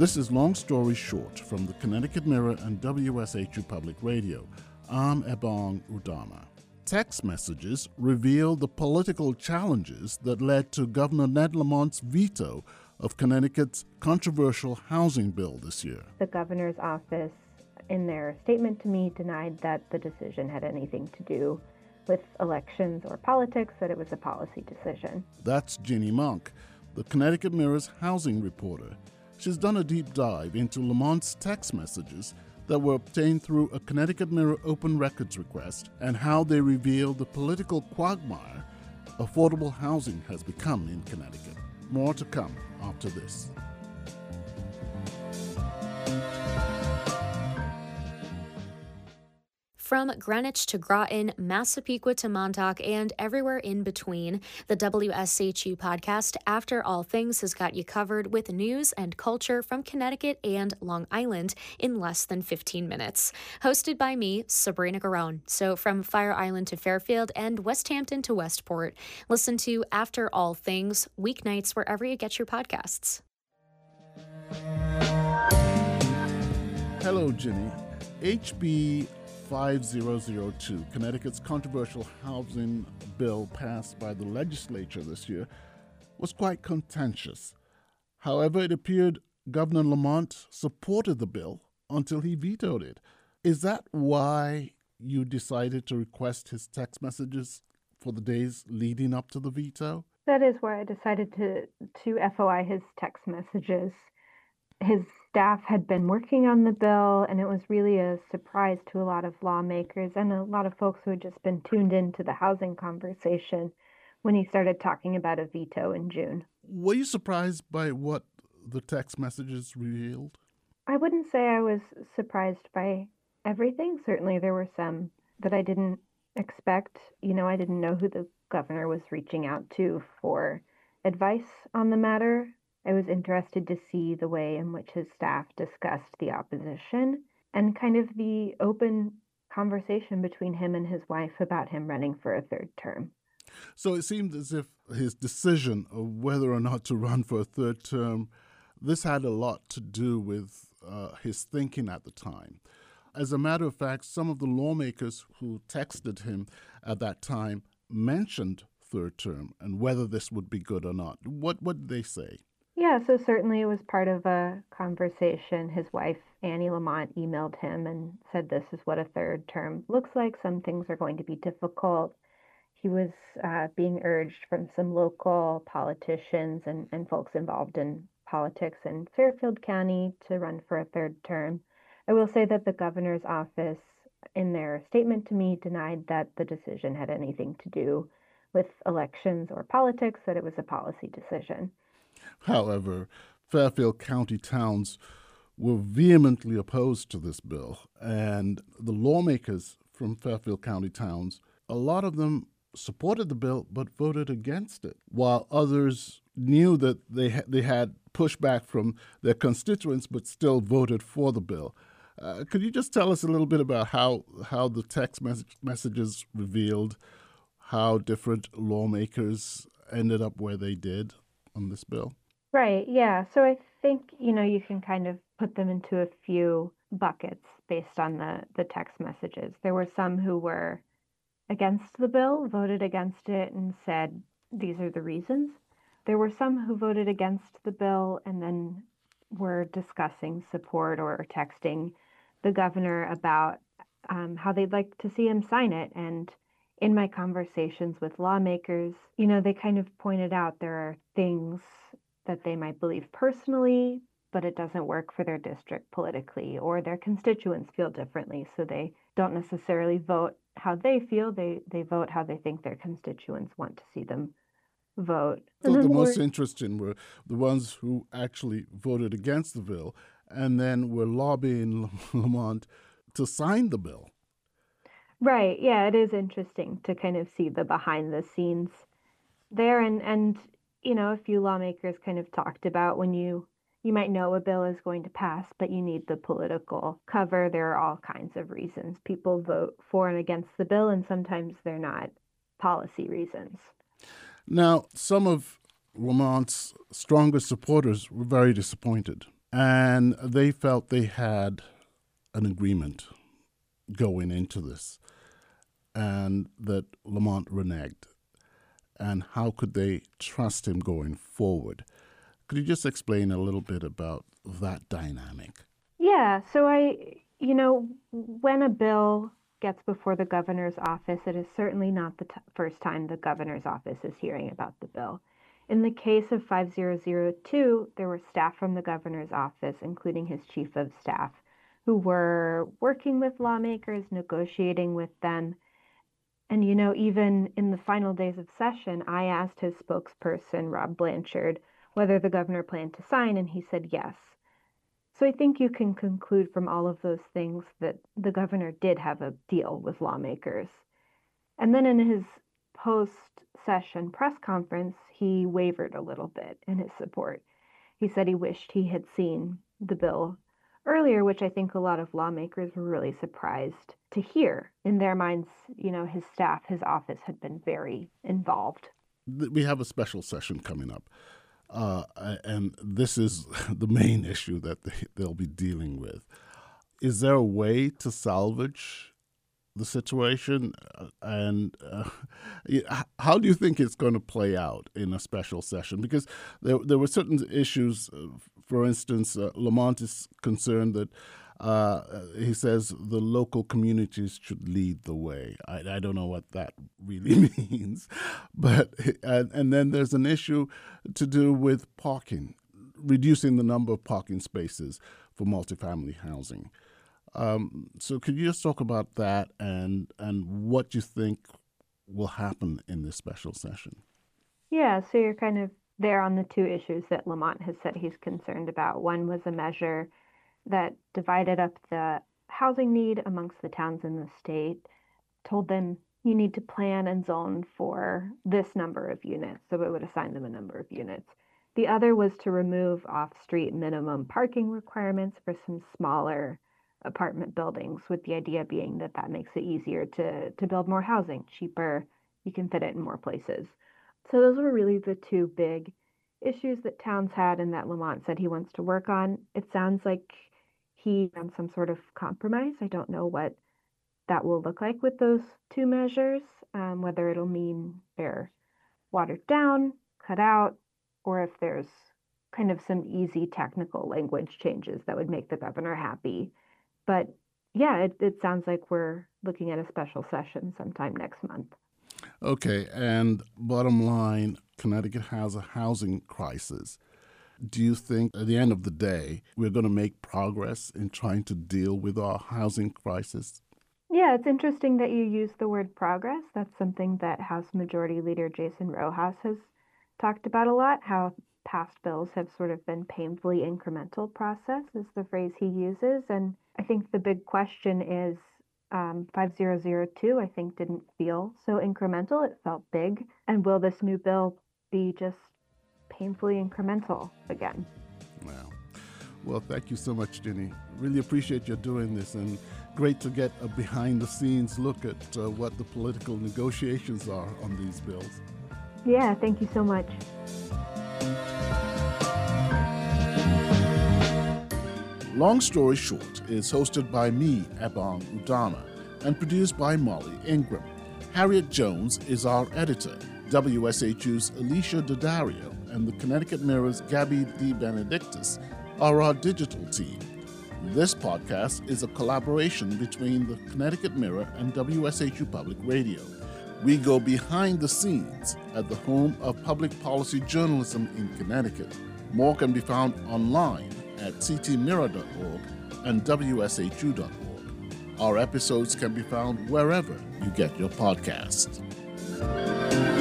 This is Long Story Short from the Connecticut Mirror and WSHU Public Radio. I'm Ebong Udama. Text messages reveal the political challenges that led to Governor Ned Lamont's veto of Connecticut's controversial housing bill this year. The governor's office, in their statement to me, denied that the decision had anything to do with elections or politics, that it was a policy decision. That's Ginny Monk, the Connecticut Mirror's housing reporter. She's done a deep dive into Lamont's text messages that were obtained through a Connecticut Mirror open records request and how they reveal the political quagmire affordable housing has become in Connecticut. More to come after this. From Greenwich to Groton, Massapequa to Montauk, and everywhere in between, the WSHU podcast After All Things has got you covered with news and culture from Connecticut and Long Island in less than 15 minutes. Hosted by me, Sabrina Garone. So from Fire Island to Fairfield and West Hampton to Westport, listen to After All Things weeknights wherever you get your podcasts. Hello, Ginny. HB 5002, Connecticut's controversial housing bill passed by the legislature this year, was quite contentious. However, it appeared Governor Lamont supported the bill until he vetoed it. Is that why you decided to request his text messages for the days leading up to the veto? That is why I decided to FOI his text messages. His staff had been working on the bill, and it was really a surprise to a lot of lawmakers and a lot of folks who had just been tuned into the housing conversation when he started talking about a veto in June. Were you surprised by what the text messages revealed? I wouldn't say I was surprised by everything. Certainly there were some that I didn't expect. I didn't know who the governor was reaching out to for advice on the matter. I was interested to see the way in which his staff discussed the opposition and kind of the open conversation between him and his wife about him running for a third term. So it seemed as if his decision of whether or not to run for a third term, this had a lot to do with his thinking at the time. As a matter of fact, some of the lawmakers who texted him at that time mentioned third term and whether this would be good or not. What did they say? Yeah, so certainly it was part of a conversation. His wife, Annie Lamont, emailed him and said this is what a third term looks like. Some things are going to be difficult. He was being urged from some local politicians and folks involved in politics in Fairfield County to run for a third term. I will say that the governor's office, in their statement to me, denied that the decision had anything to do with elections or politics, that it was a policy decision. However, Fairfield County towns were vehemently opposed to this bill, and the lawmakers from Fairfield County towns, a lot of them supported the bill but voted against it, while others knew that they had pushback from their constituents but still voted for the bill. Could you just tell us a little bit about how the text messages revealed how different lawmakers ended up where they did on this bill? Right, yeah. So I think, you can kind of put them into a few buckets based on the text messages. There were some who were against the bill, voted against it, and said, these are the reasons. There were some who voted against the bill and then were discussing support or texting the governor about how they'd like to see him sign it. And in my conversations with lawmakers, they kind of pointed out there are things that they might believe personally, but it doesn't work for their district politically, or their constituents feel differently. So they don't necessarily vote how they feel. They vote how they think their constituents want to see them vote. So the most interesting were the ones who actually voted against the bill and then were lobbying Lamont to sign the bill. Right. Yeah, it is interesting to kind of see the behind the scenes there. And a few lawmakers kind of talked about when you might know a bill is going to pass, but you need the political cover. There are all kinds of reasons people vote for and against the bill, and sometimes they're not policy reasons. Now, some of Lamont's strongest supporters were very disappointed And they felt they had an agreement going into this, and that Lamont reneged. And how could they trust him going forward? Could you just explain a little bit about that dynamic? Yeah, so when a bill gets before the governor's office, it is certainly not the first time the governor's office is hearing about the bill. In the case of 5002, there were staff from the governor's office, including his chief of staff, who were working with lawmakers, negotiating with them. And, even in the final days of session, I asked his spokesperson, Rob Blanchard, whether the governor planned to sign, and he said yes. So I think you can conclude from all of those things that the governor did have a deal with lawmakers. And then in his post-session press conference, he wavered a little bit in his support. He said he wished he had seen the bill earlier, which I think a lot of lawmakers were really surprised to hear. In their minds, his staff, his office had been very involved. We have a special session coming up. And this is the main issue that they'll be dealing with. Is there a way to salvage the situation? And how do you think it's going to play out in a special session? Because there were certain issues. For instance, Lamont is concerned that he says the local communities should lead the way. I don't know what that really means. But and then there's an issue to do with parking, reducing the number of parking spaces for multifamily housing. So could you just talk about that and what you think will happen in this special session? Yeah, so you're kind of there on the two issues that Lamont has said he's concerned about. One was a measure that divided up the housing need amongst the towns in the state, told them you need to plan and zone for this number of units, so it would assign them a number of units. The other was to remove off-street minimum parking requirements for some smaller apartment buildings, with the idea being that that makes it easier to build more housing, cheaper, you can fit it in more places. So those were really the two big issues that towns had and that Lamont said he wants to work on. It sounds like he found some sort of compromise. I don't know what that will look like with those two measures, whether it'll mean they're watered down, cut out, or if there's kind of some easy technical language changes that would make the governor happy. But yeah, it sounds like we're looking at a special session sometime next month. Okay, and bottom line, Connecticut has a housing crisis. Do you think at the end of the day, we're going to make progress in trying to deal with our housing crisis? Yeah, it's interesting that you use the word progress. That's something that House Majority Leader Jason Rojas has talked about a lot, how past bills have sort of been painfully incremental process is the phrase he uses. And I think the big question is 5002, I think, didn't feel so incremental. It felt big. And will this new bill be just painfully incremental again? Wow. Well, thank you so much, Ginny. Really appreciate you doing this, and great to get a behind-the-scenes look at what the political negotiations are on these bills. Yeah, thank you so much. Long Story Short is hosted by me, Ebong Udana, and produced by Molly Ingram. Harriet Jones is our editor. WSHU's Alicia Daddario and the Connecticut Mirror's Gabby DeBenedictis are our digital team. This podcast is a collaboration between the Connecticut Mirror and WSHU Public Radio. We go behind the scenes at the home of public policy journalism in Connecticut. More can be found online at ctmirror.org and wshu.org. Our episodes can be found wherever you get your podcasts.